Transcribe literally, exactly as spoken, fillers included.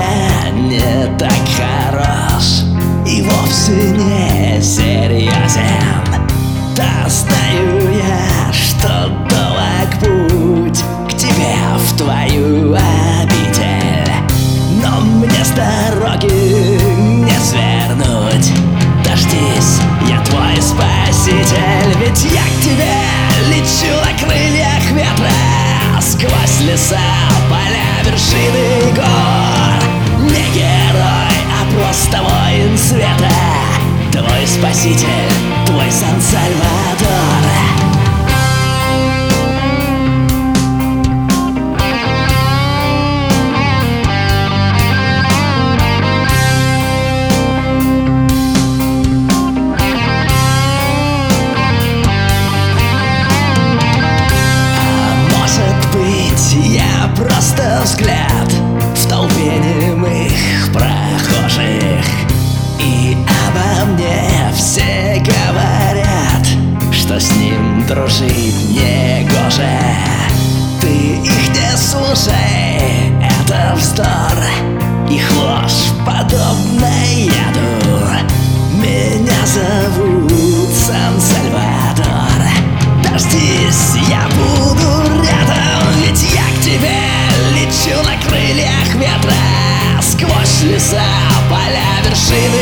я не так хорош и вовсе не серьезен. Да знаю я, что долг путь к тебе в твою обитель, но мне с дороги не свернуть. Дождись, я твой спаситель, ведь я к тебе лечу на крыльях ветра, сквозь леса, поля, вершины гор. Не герой, а просто воин света, твой спаситель, твой Сан-Сальвадор. Я просто взгляд в толпе немых прохожих, и обо мне все говорят, что с ним дружить негоже. Ты их не слушай, это вздор, их ложь подобна яду. Меня зовут Сан-Сальвадор. Дождись, я буду рядом, ведь я к тебе лечу на крыльях ветра, сквозь леса, поля, вершины